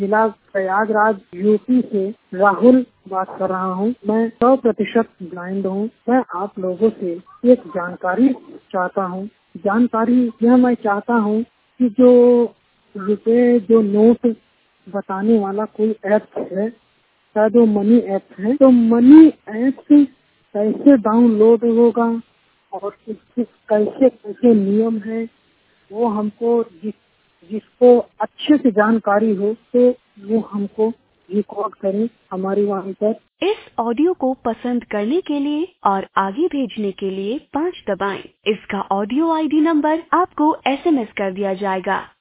जिला प्रयागराज यूपी से राहुल बात कर रहा हूँ। मैं 100% ब्लाइंड हूँ। मैं आप लोगों से एक जानकारी चाहता हूँ। जानकारी यह मैं चाहता हूँ कि जो रुपए जो नोट बताने वाला कोई ऐप है, शायद वो मनी ऐप है, तो मनी ऐप कैसे डाउनलोड होगा और इसके कैसे कैसे नियम है, वो हमको जिसको अच्छे से जानकारी हो तो वो हमको रिकॉर्ड करें हमारी वाणी पर। इस ऑडियो को पसंद करने के लिए और आगे भेजने के लिए 5 दबाएं। इसका ऑडियो आईडी नंबर आपको SMS कर दिया जाएगा।